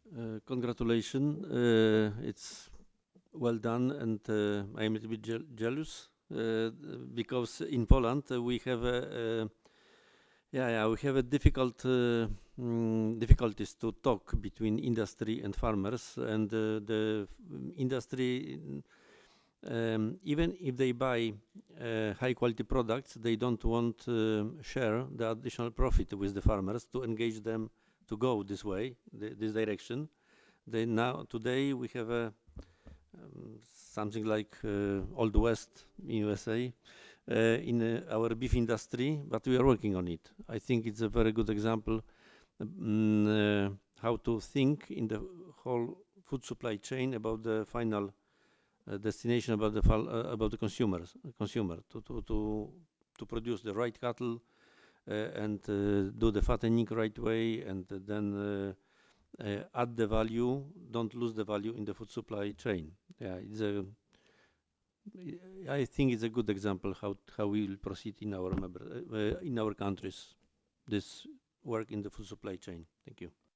Congratulations. It's well done, and I'm a little bit jealous because in Poland we have we have a difficulties to talk between industry and farmers, and the industry, even if they buy high quality products, they don't want to share the additional profit with the farmers to engage them to go this way, this direction. They now today we have a something like Old West in USA in our beef industry, but we are working on it. I think it's a very good example how to think in the whole food supply chain about the final destination, about the consumer to produce the right cattle and do the fattening right way, and then add the value, don't lose the value in the food supply chain. Yeah, I think it's a good example how we will proceed in our in our countries, this work in the food supply chain. Thank you.